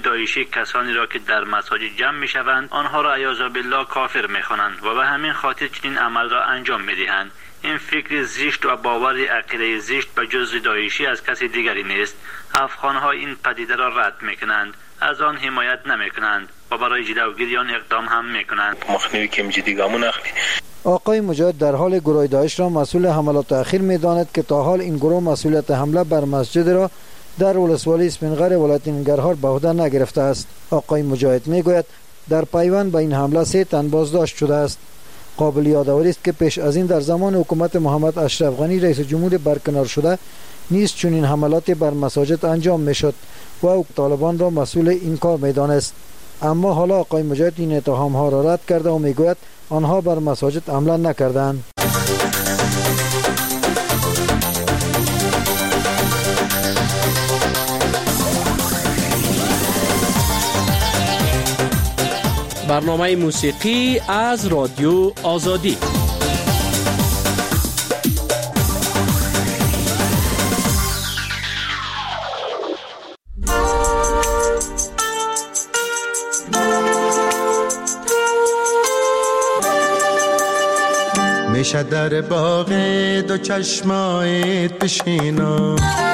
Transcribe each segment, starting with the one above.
داعشی کسانی را که در مساجد جمع میشوند آنها را عیاذ بالله کافر میخوانند و به همین خاطر چنین عمل را انجام میدهند. این فکر زشت و باور عقیده زشت به جز داعشی از کسی دیگری نیست. افغان‌ها این پدیده را رد میکنند، از آن حمایت نمیکنند و برای جلوگیری آن اقدام هم میکنند. مخنیوی که جدی گامون اخلی. آقای مجاهد در حال گروه داعش را مسئول حملات اخیر می‌داند که تا حال این گروه مسئولیت حمله بر مسجد را در ولسوالی اسفندقره ولایت ننگرهار به عهده نگرفته است. آقای مجاهد میگوید در پیوند به این حمله 3 تن بازداشت شده است. قابل یادآوری است که پیش از این در زمان حکومت محمد اشرف غنی رئیس جمهور برکنار شده نیز چنین حملات بر مساجد انجام میشد و او طالبان را مسئول این کار میدانست. اما حالا آقای مجاهد این اتهام ها را رد کرده و میگوید آنها بر مساجد حمله نکردند. برنامه موسیقی از رادیو آزادی. میشه در باغ دو چشمایت بشینم،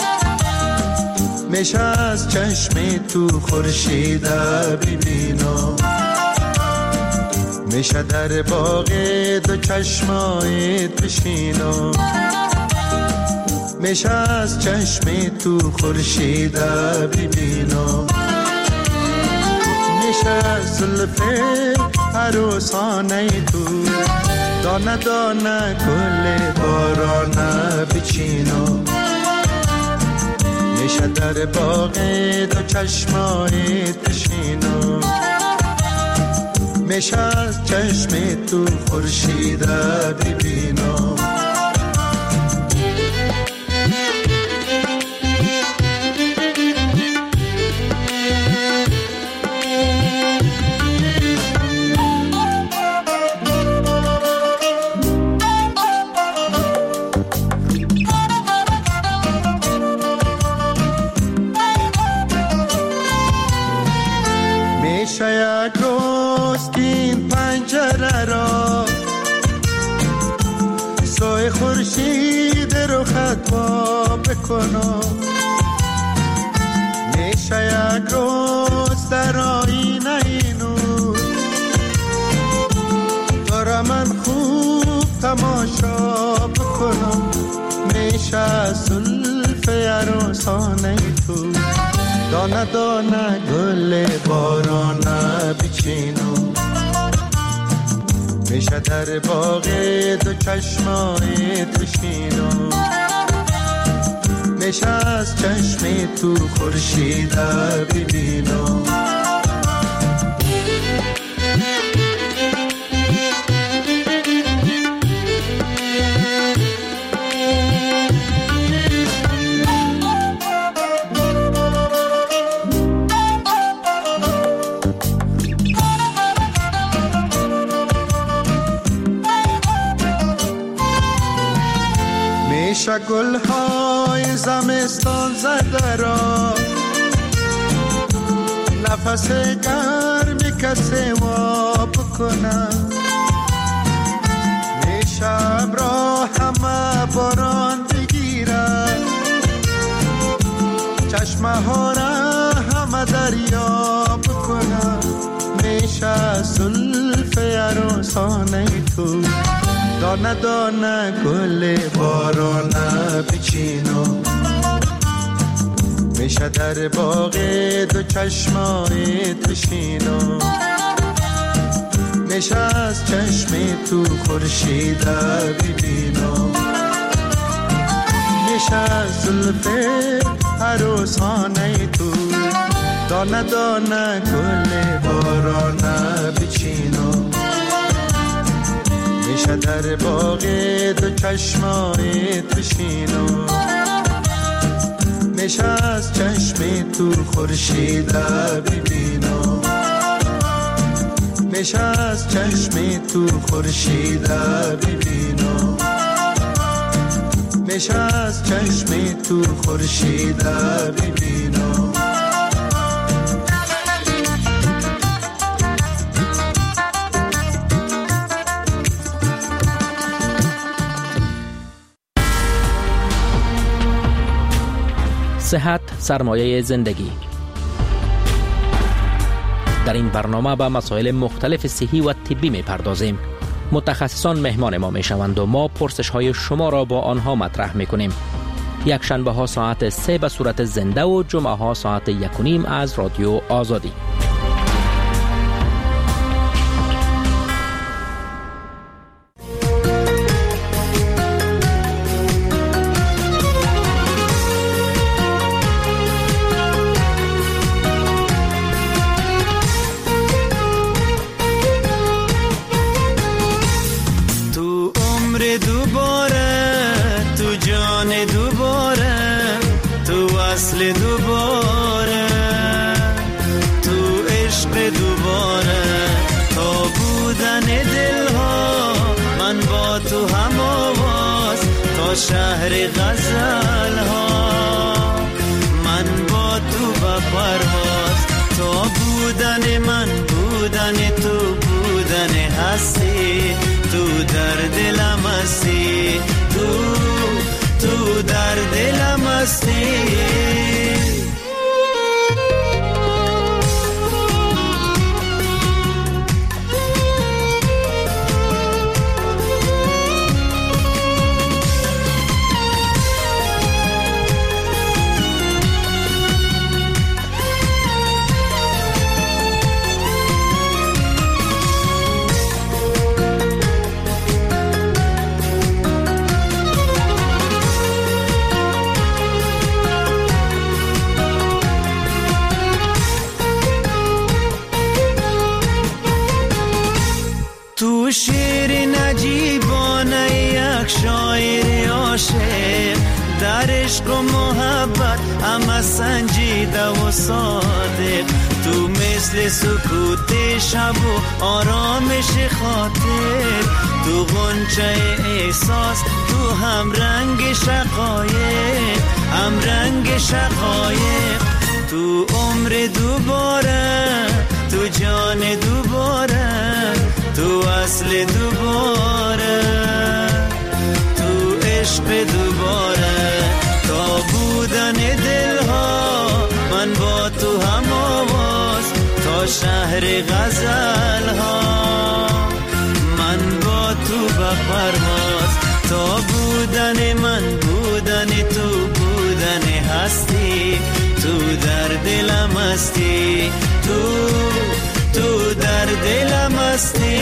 میشه از چشم تو خورشید ببینم، میشه در باغ دو چشمایت بشینم، میشه از چشم تو خورشید ببینم، میشه زلف عروسانه تو دانه دانه گل بارانه بچینم، میشه در باغ دو چشمایت بشینم، میشه از چشم تو خورشید ببینم. میشه یک روز که این پنجره را سایه خورشید رو خطوا بکنم، میشه یک روز در آینه نور دارم من خوب تماشا بکنم، میشه زلف عروسانه تو دانه دانه گل بارانه بچینم، میشه در باغ دو چشمایت بشینم، میشه از چشم تو خورشید ببینم. میشه گلهای زمستان زده را نفس گرمی کسی وا بکنم، میشه ابرا همه باران بگیره چشمه ها را همه دریا بکنم، میشه زلف عروسانه تو دانه دانه گل بارانه بچینم، میشه در باغ دو چشمایت بشینم، میشه از چشم تو خورشید ببینم، میشه زلف عروسانه تو دانه دانه گل بارانه بچینم، میشه در باغ دو چشمایت بشینم، میشه از چشم تو خورشید ببینم، میشه از چشم تو خورشید ببینم، میشه از چشم تو خورشید ببینم. صحت سرمایه زندگی. در این برنامه به مسائل مختلف صحی و طبی می پردازیم. متخصصان مهمان ما می شوند و ما پرسش های شما را با آنها مطرح می کنیم. یک شنبه ها ساعت 3 به صورت زنده و جمعه ها ساعت 1:30 از رادیو آزادی. شهر غزل ها من با تو با پرواز، تو بودن من بودن تو بودن هستی، تو در دلم هستی، تو در دلم هستی. تو شعر نجیبانه یک شاعر عاشق، در عشق و محبت همه سنجیده و صادق، تو مثل سکوت شب و آرامش خاطر، تو غنچه احساس، تو هم رنگ شقایق، هم رنگ شقایق، تو عمر دوباره، تو جان دوباره، تو اصل دوباره، تو عشق دوباره، تا بودن دلها من با تو هم آواز، تا شهر غزل ها من با تو به پرواز، تا بودن من بودن تو بودن هستی، تو در دلم هستی، تو در دلم هستی.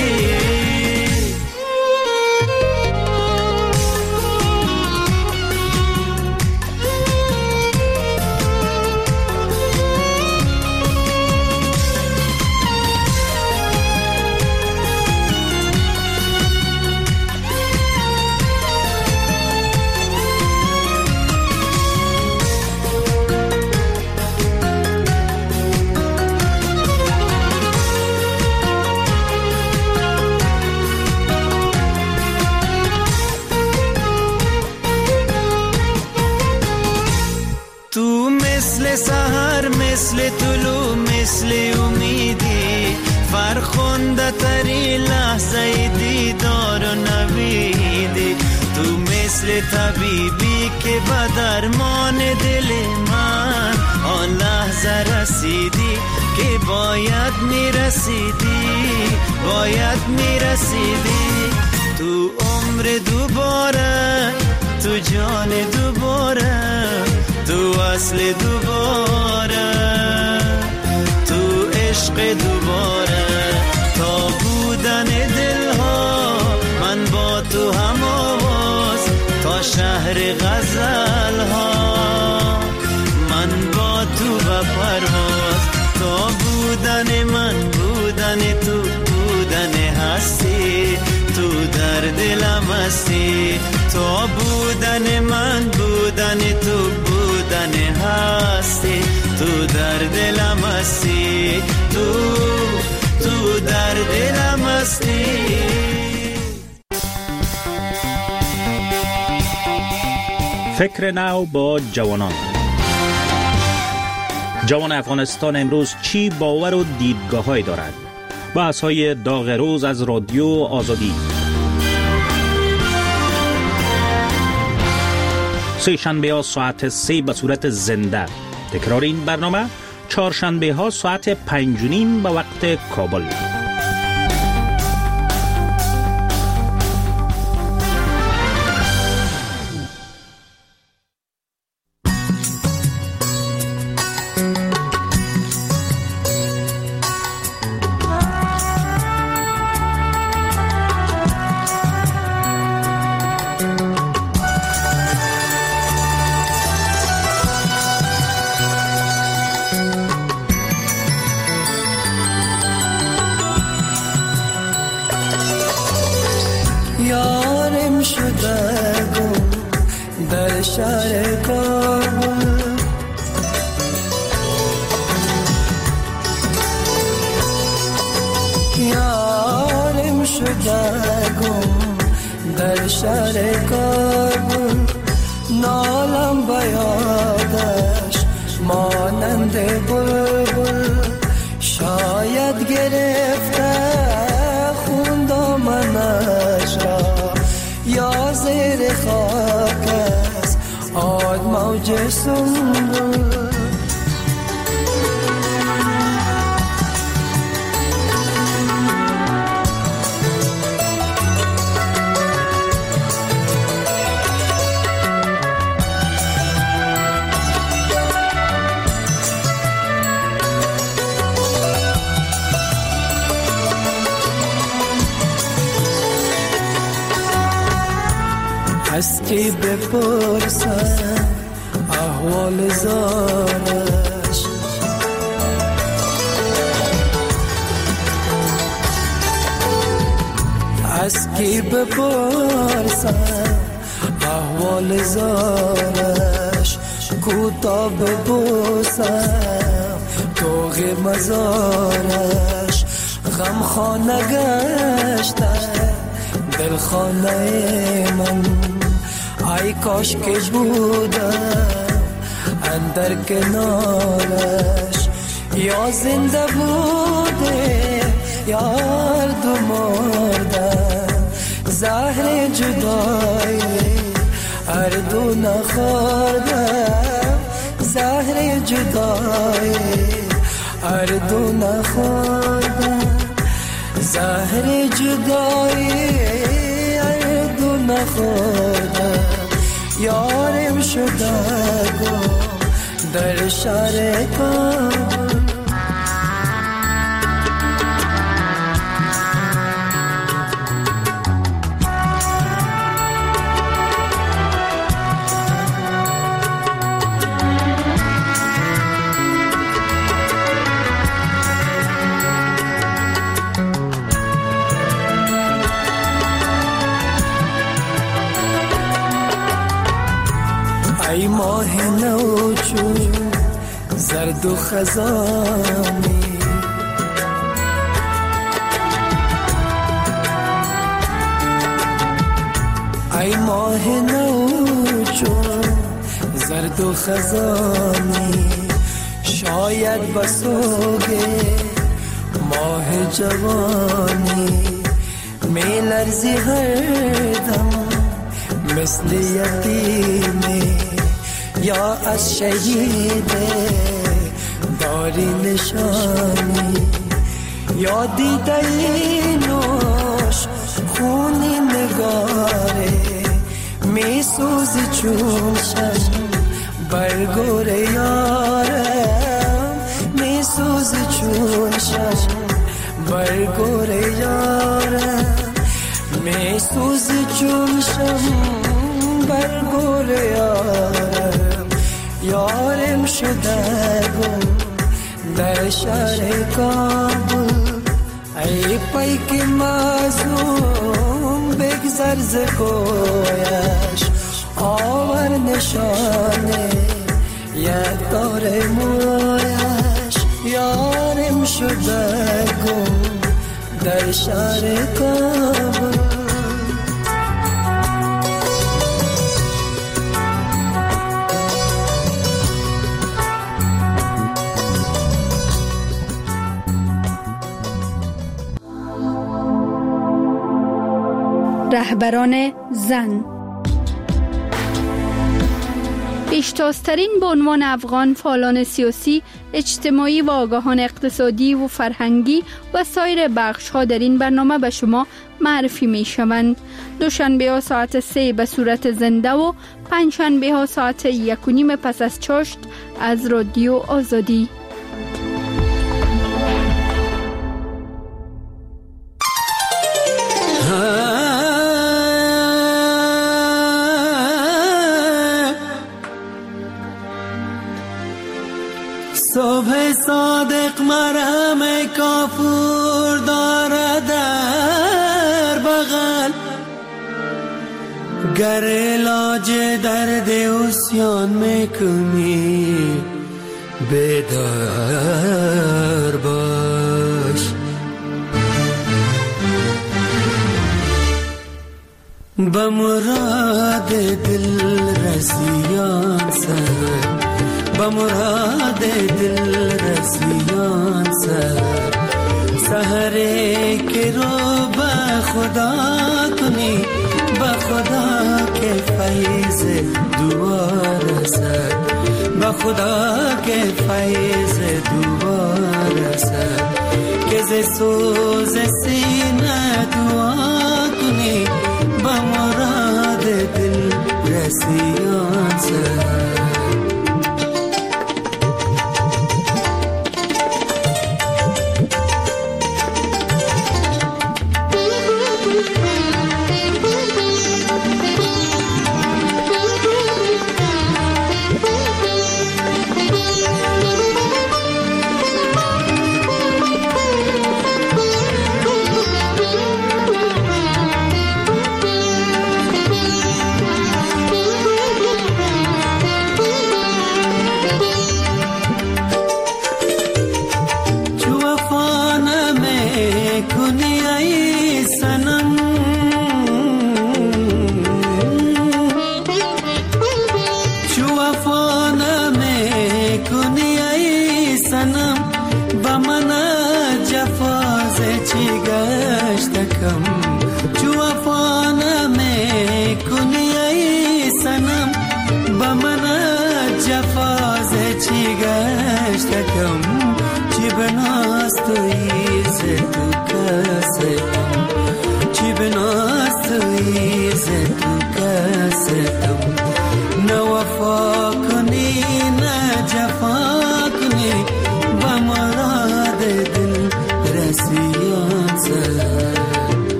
سحر مثل طلوع مثل امیدی، فرخنده تری لحظه دیدار و نویدی، تو مثل طبیبی که به درمان دل من آن لحظه رسیدی که باید میرسیدی، باید میرسیدی، تو عمر دوباره، تو جان دوباره، تو اصل دوباره، تو عشق دوباره، تا بودن دلها من با تو هم آواز، تا شهر غزل ها من با تو به پرواز، تا بودن من بودن تو بودن هستی، تو در دلم هستی، تا بودن من بودن تو بودن هستی، تو در دلم هستی، تو در دلم هستی. فکر نو با جوانان. جوان افغانستان امروز چی باور و دیدگاه‌هایی دارد؟ بحث‌های داغ روز از رادیو آزادی. سه شنبه ها ساعت 3 به صورت زنده. تکرار این برنامه چهارشنبه ها ساعت 5:30 به وقت کابل. یارم شده گم در شهر کابل، یارم شده گم در شهر کابل، نالم به یادش مانند بلبل، شاید گرفته خون دامنش را یا زیر خاک است آد موج سنبل. از کی بپرسم احوال زارش، از کی بپرسم احوال زارش، کوتا ببوسم توغ مزارش، غم خانه گشته دل خانه من، ای کاش که بودم اندر کنارش، یا زنده بوده یا دو مردم، زهر جدایی هر دو نخوردم، زهر جدایی هر دو نخوردم، زهر جدایی هر دو نخوردم، یارم شده گم در شهر کابل. ای ماه نو چون زرد و خزانی، ای ماه نو چون زرد و خزانی، شاید بسوگه ماه جوانی، می لرزی هر دم مثل یتیمی، یا از شهید داری نشانی، یا دیده نوش خونی نگاره، می سوزی چون شم برگور یارم، می سوزی چون شم برگور یارم، می سوزی چون شم برگور یارم، یارم شده گم در شهر کابل، ای پیک مظلوم بگذر ز کویش، آور نشانه یک دار مویش، یارم شده گم در شهر کابل. رهبران زن. پیشتازترین به عنوان افغان فعالان سیاسی، اجتماعی و آگاهان اقتصادی و فرهنگی و سایر بخش‌ها در این برنامه به شما معرفی می‌شوند. دوشنبه ها ساعت 3 به صورت زنده و پنجشنبه ها ساعت 1:30 پس از چاشت از رادیو آزادی. صبح صادق مرهم کافور داره در بغل، گر علاج درد عصیان میکنی بیدار باش. به مراد دل رسیان سر، به مراد دل رسیان سحره که رو به خدا کنی، به خدا که فیض دعا رسد، به خدا که فیض دعا رسد، که ز سوز سینه دعا کنی، به مراد دل رسیان سر.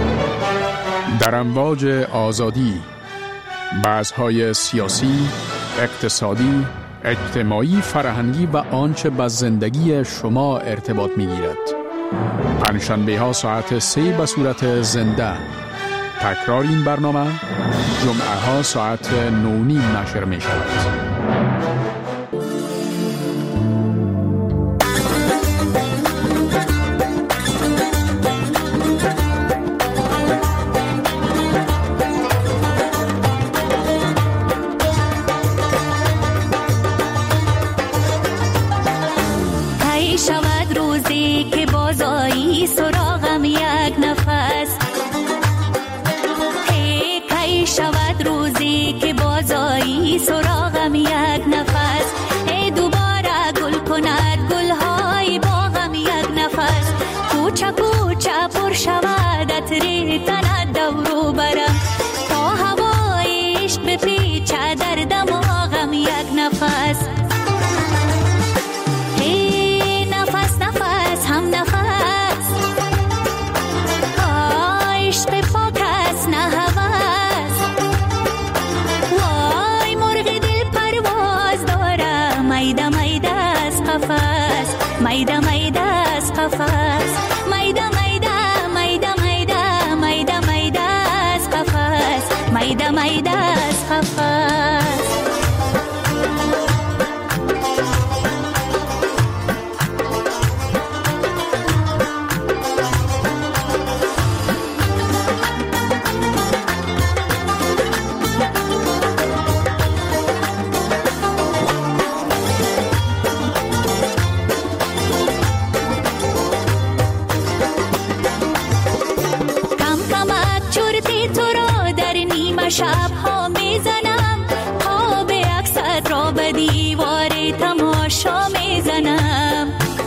در امواج آزادی، بحث‌های سیاسی، اقتصادی، اجتماعی، فرهنگی و آنچه به زندگی شما ارتباط می‌گیرد. پنجشنبه ها ساعت 3 به صورت زنده. تکرار این برنامه جمعه ها ساعت 9:30 نشر می شود. شود روزی که بازایی سراغم یک نفس، کی شود روزی که بازایی سراغم یک نفس، دوباره گل کند گلهای باغم یک نفس، کوچه کوچه پر شود عطر تنت دورو برم، تا هوای عشق بپیچه در دماغم یک نفس. میده میده از قفس، میده میده میده میده میده میده از قفس، میده میده از قفس. شب ها میزنم، خواب عکست را به دیوار تماشا میزنم،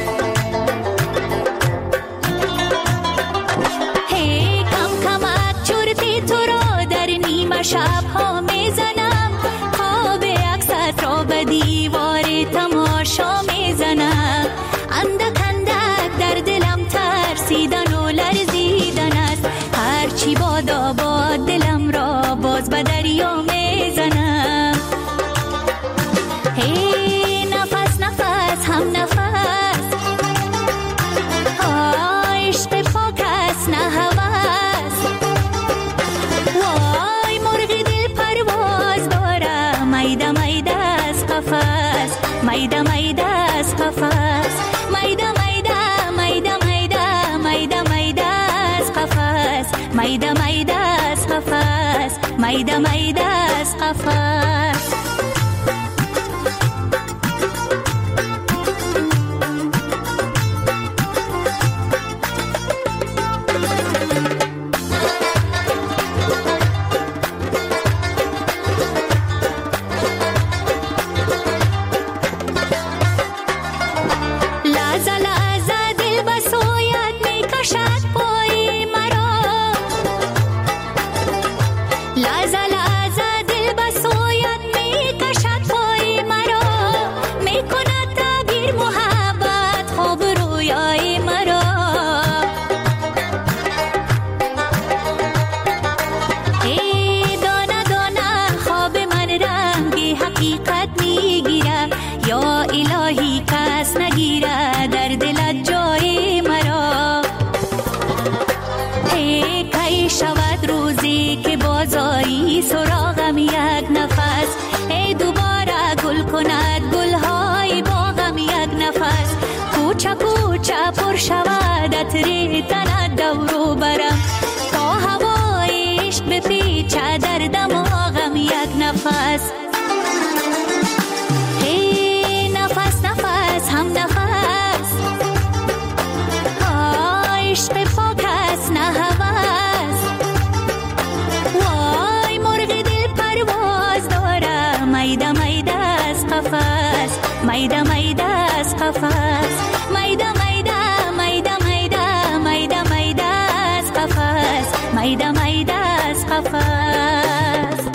هی کم کمک چرتی تو را در نیمه شب ها میزنم، خواب عکست را به دیوار تماشا میزنم، اندک اندک در دلم ترسیدن و لرزیدن است، هرچی بادا باد دلم را باز به دریا میزنم، هی نفس نفس هم نفس، عشق پاک است نه هوس، وای مرغ دل پرواز داره، میده میده از قفس، میده میده از قفس، میده میده میده میده میده میده از قفس، میده میده از قفس، میده میده از قفس. سراغم یک نفس، دوباره گل کند گلهای باغم یک نفس، کوچه کوچه پر شود عطر تنت دورو برم، تا هوای عشق بپیچه در دماغم یک نفس، هی نفس نفس هم نفس، عشق پاک است نه هوس، وای مرغ دل پرواز داره، میده میده از قفس، میده میده از قفس، میده میده میده میده میده میده از قفس، میده میده از قفس.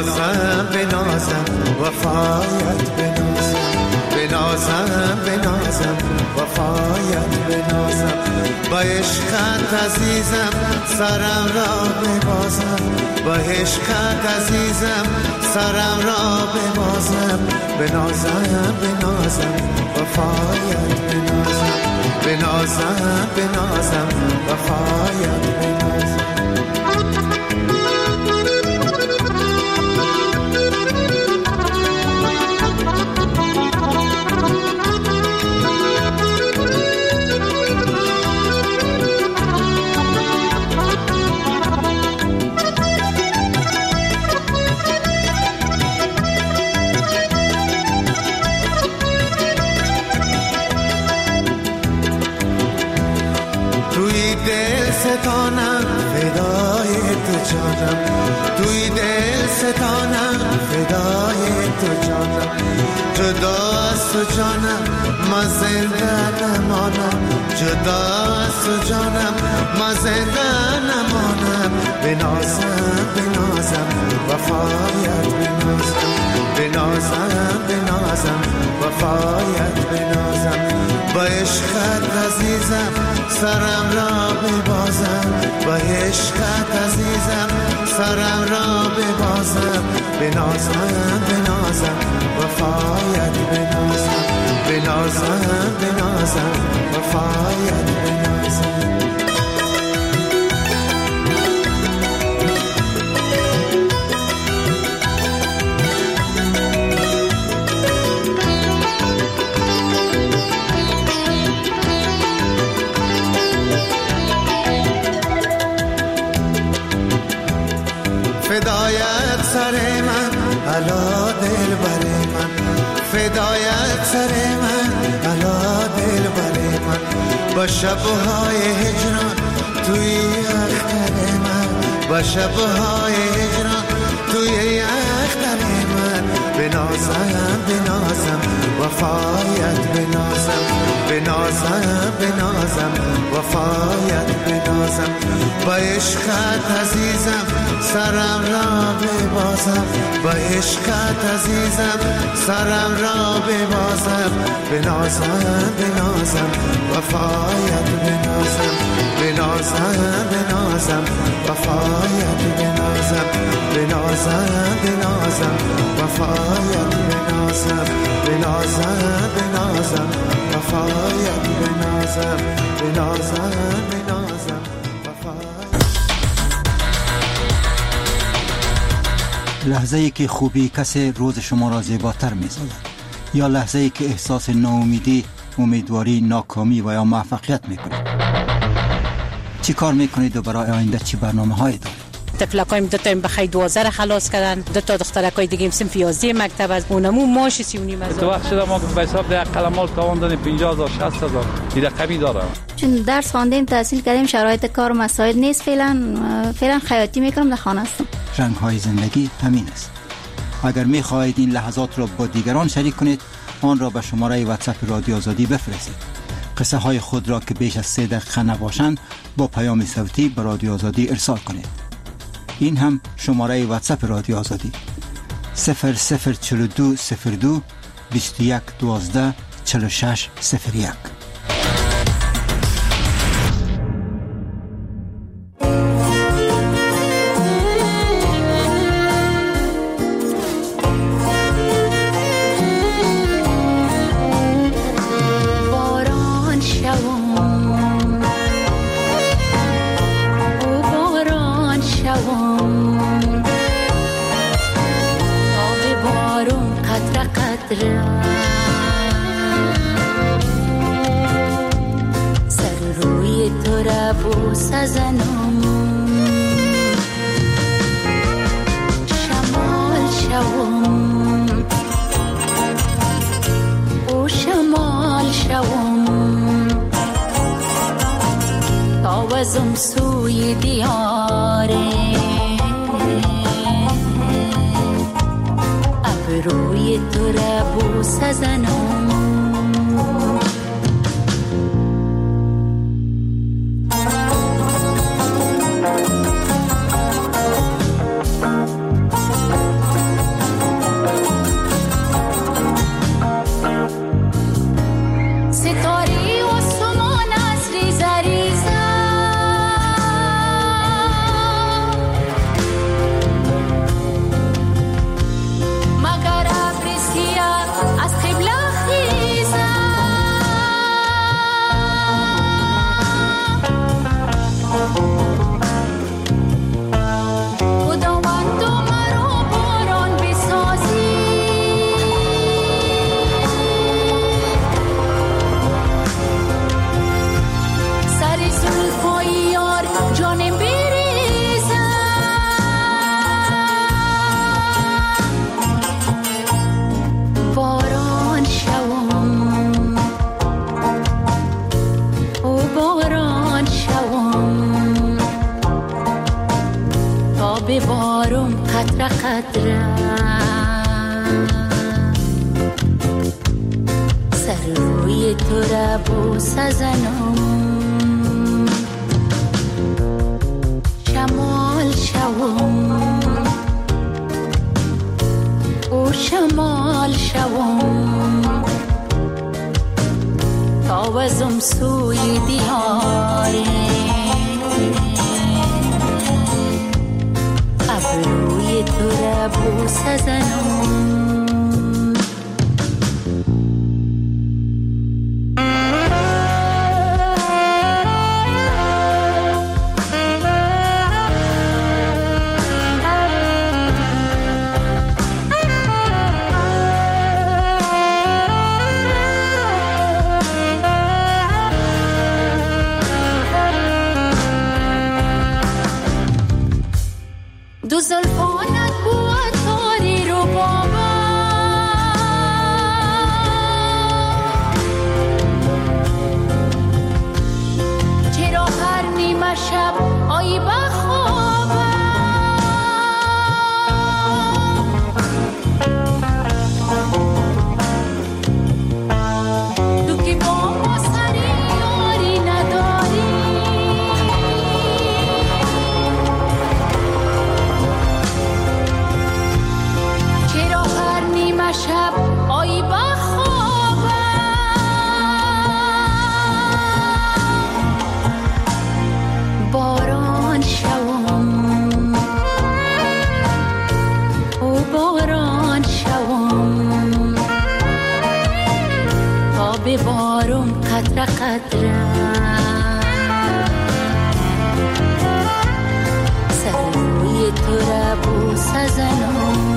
بنازم بنازم وفایت بنازم بنازم بنازم وفایت بنازم با عشقت عزیزم سرم را ببازم با عشقت عزیزم سرم را ببازم بنازم بنازم وفایت بنازم بنازم بنازم وفایت بنازم ستانم فدای تو جانم توی دل ستانم فدای تو جانم جدا از تو جانم ما زنده نمانم جدا از تو جانم ما زنده نمانم بنازم بنازم وفایت بنازم بنازم بنازم وفایت بنازم با عشقت عزیزم سرم را ببازم با عشقت عزیزم سرم را ببازم بنازم بنازم وفایت بنازم بنازم بنازم وفایت بنازم فدایت سر من علا دل بر من فدایت سر من علا دل بر من با شبهای هجران توی اختر من با شبهای هجران توی اختر من بنازم بنازم وفایت بنازم بنازم بنازم وفایت بنازم با عشقت عزیزم سرم را ببازم با عشقت عزیزم سرم را ببازم بنازم بنازم وفایت بنازم بنازم بنازم وفایت بنازم بنازم بنازم وفایت بنازم بنازم بنازم وفایت بنازم بنازم بنازم لحظه ای که خوبی کسی روز شما را زیباتر می سازد یا لحظه ای که احساس ناامیدی، امیدواری، ناکامی و یا موفقیت می کنید. چی کار می کنید و برای آینده چی برنامه هایی دارید؟ تفلکایم دو تا بخای 12 خلاص کردن، دو تا دخترکای دیگه صنف 11 مکتب از اونمو ماش 39 هزار. تو وقت شده ما به حساب ده قلمال تاوان دادیم 50000 60000 این رقمی داره. چون درس خواندیم تحصیل کردیم شرایط کار مساعد نیست فعلا خیاطی میکنم در خانه هستم. رنگ های زندگی همین است. اگر می خواهید این لحظات را با دیگران شریک کنید آن را به شماره واتساپ رادیو آزادی بفرستید. قصه های خود را که بیش از 3 دقیقه نباشند با پیام صوتی به رادیو آزادی ارسال کنید. این هم شماره واتساپ رادیو آزادی 0042 02 21 12 46 01. سر روی تو را بوس زنم شمال شوم او شمال شوم تاوزم سوی دیاره روی تو را بوس زنم قطره قطره سر روی تو را بوسه زنم شمال شوم او شمال شوم تاوزم سوی دیاره ابروی تو را بوسه زنم دو زلفانت بود تاری رو بابا چرا هر نیمه شب آیی بخوابم تو که با ما سری یاری نداری شب آیی بخوابم باران شوم او باران شوم تا ببارم قطره قطره سر روی تو را بوسه زنم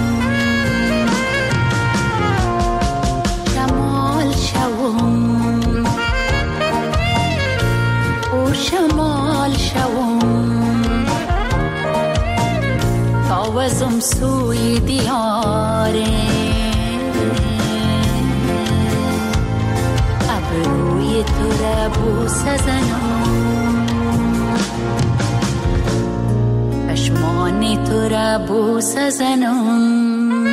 او شمال شوم تاوزم سوی دیاره ابروی تو را بوسه زنم چشمان تو را بوسه زنم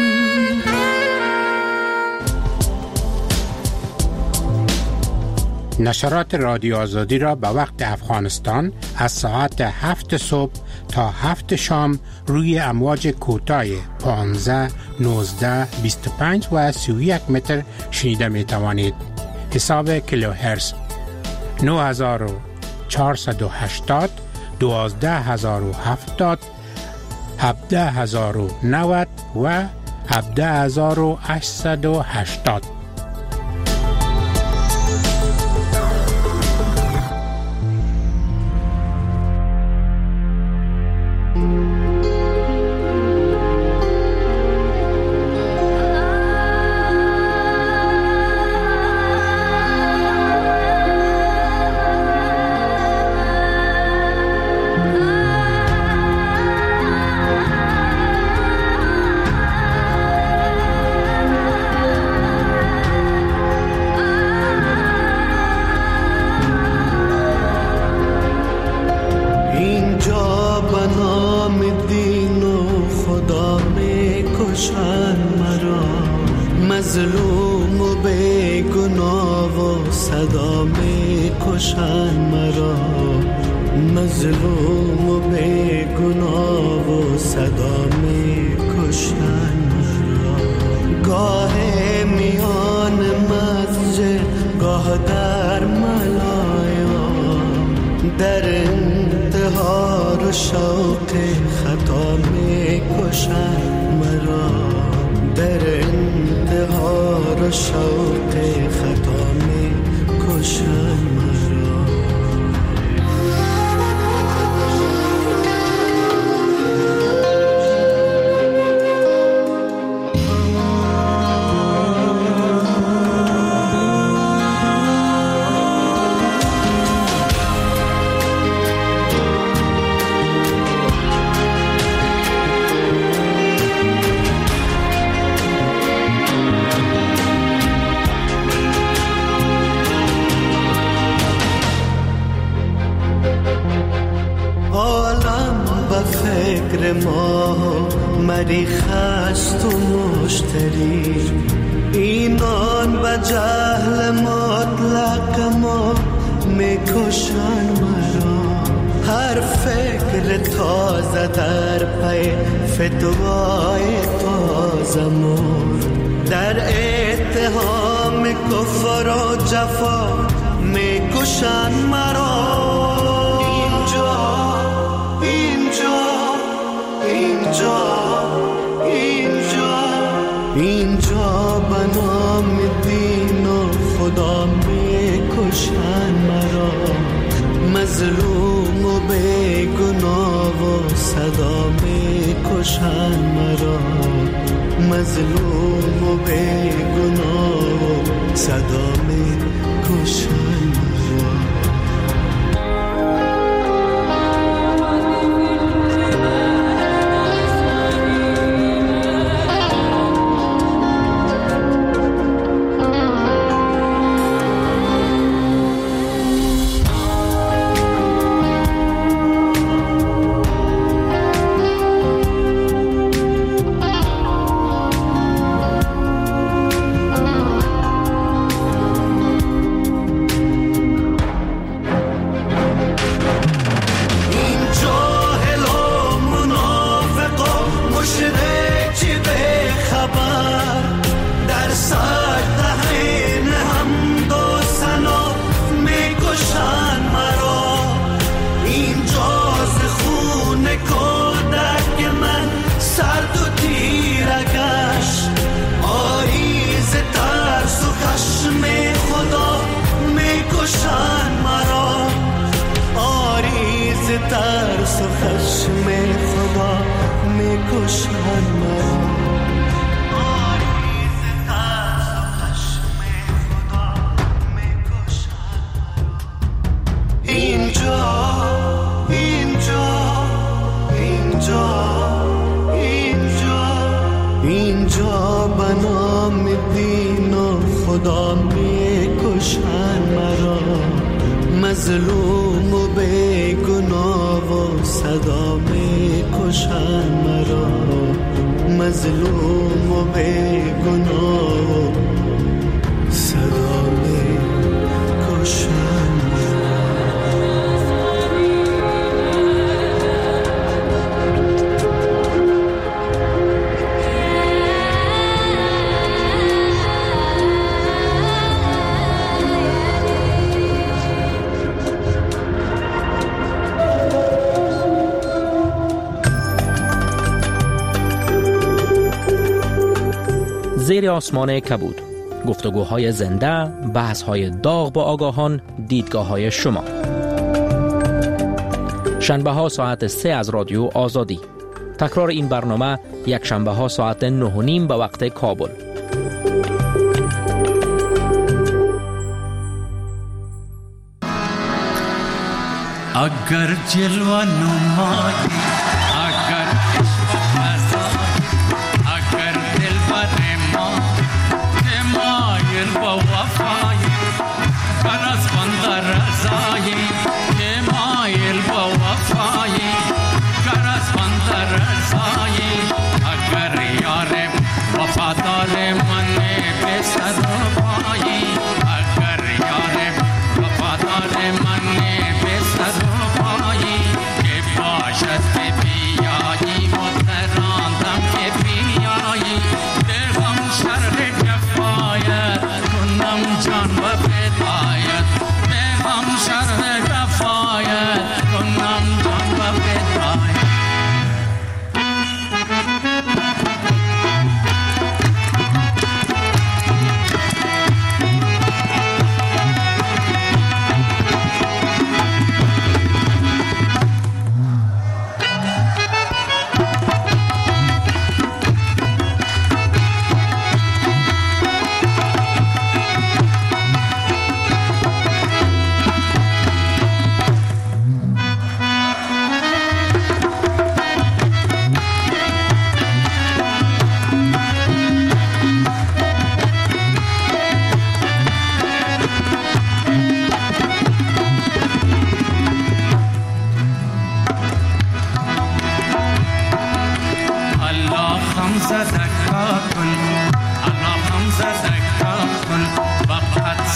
نشرات رادیو آزادی را به وقت افغانستان از ساعت 7 صبح تا 7 شام روی امواج کوتاه 15, 19, 25 و 31 متر شنیده می توانید. حساب کیلوهرتز 9480 12070 17090 و 17880. مری خست و مشتری، اینان به جهل مطلق ما میکشن مرا. هر فکر تازه در پی فتوای تازه مور، در اتهام کفر و جفا میکشن مرا. اینجا اینجا اینجا اینجا اینجا به نام دین و خدا میکشن مرا. مظلوم و بیگناه و صدا میکشن مرا. مظلوم و بیگناه و صدا میکشن مرا. ترس و خشم خدا میکشن مرا. آریز ترس و خشم خدا میکشن مرا. اینجا اینجا اینجا اینجا اینجا به نام دین و خدا میکشن مرا. مظلوم و بیگناه و صدا میکشن مرا. مظلوم و بیگناه و صدا میکشن مرا. زیر آسمان کبود، گفتگوهای زنده، بحث‌های داغ با آگاهان، دیدگاه‌های شما. شنبه‌ها ساعت 3 از رادیو آزادی. تکرار این برنامه یک شنبه‌ها ساعت 9:30 به وقت کابل. اگر جلوه نمایی، اگر عشق فضایی، اگر دل بر ما که مایل با وفایی، فرز بند رضایی که مایل با وفایی، فرز بند رضایی. اگر یار وفادار من به سر و پایی، اگر یار وفادار من به سر و پایی، که باشد که بیایی متراندم که بیایی، دلم شرح کفایت کنم جان و فدایت، دلم شرح کفایت کنم جان و فدایت.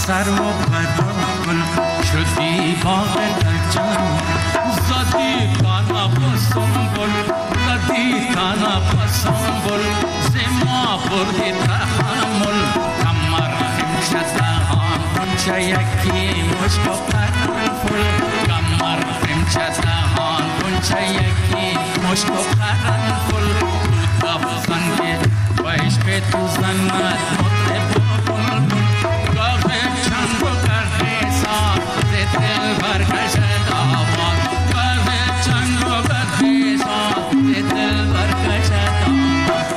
سر و پرگل شدی باغ گلجان زدی کانا بسنبل زدی کانا بسنبل زما بردی تحمل کمر خمشت دهان کنچه یکی مشک و قرنفل کمر خمشت دهان کنچه یکی مشک و قرنفل تو دفزن که ویش به تو زند مطلب گاهه چند و گردیسا زی دل برکشد آباد گاهه چند و گردیسا زی دل برکشد آباد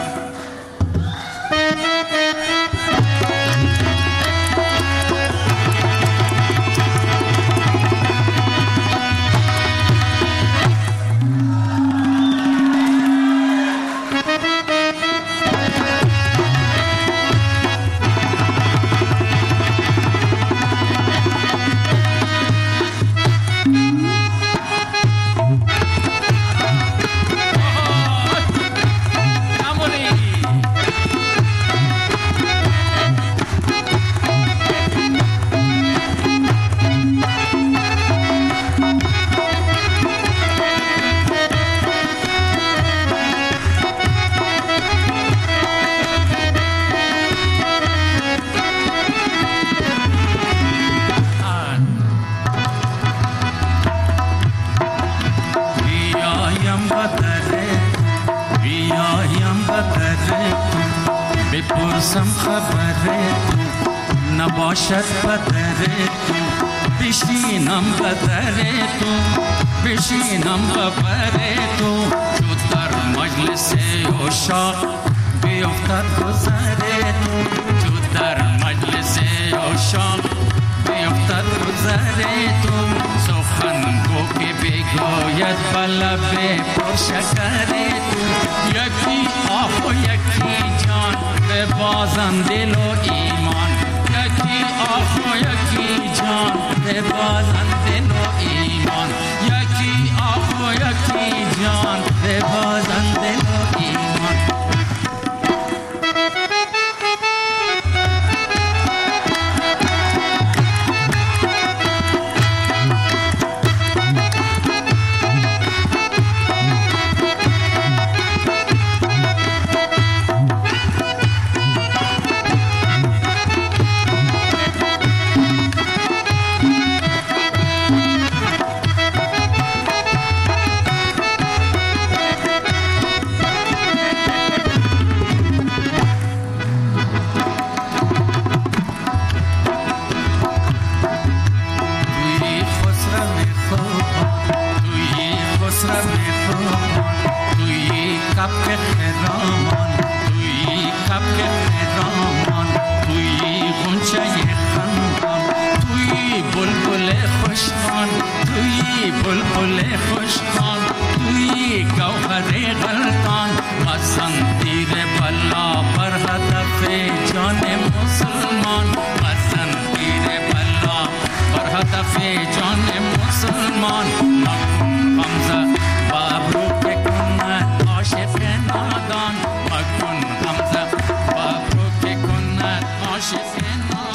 بپرسم خبره تو نباشد بدره تو بشینم بدره تو بشینم بدره تو چو در مجلس عشاق بیفتد گذره تو چو در مجلس عشاق بیفتد گذره تو سخن گو که بگوید بلب پرشکره تو یکی آه و یکی جان به بازم دل و ایمان یکی آه و یکی جان به بازم دل و ایمان یکی آه و یکی جان به بازم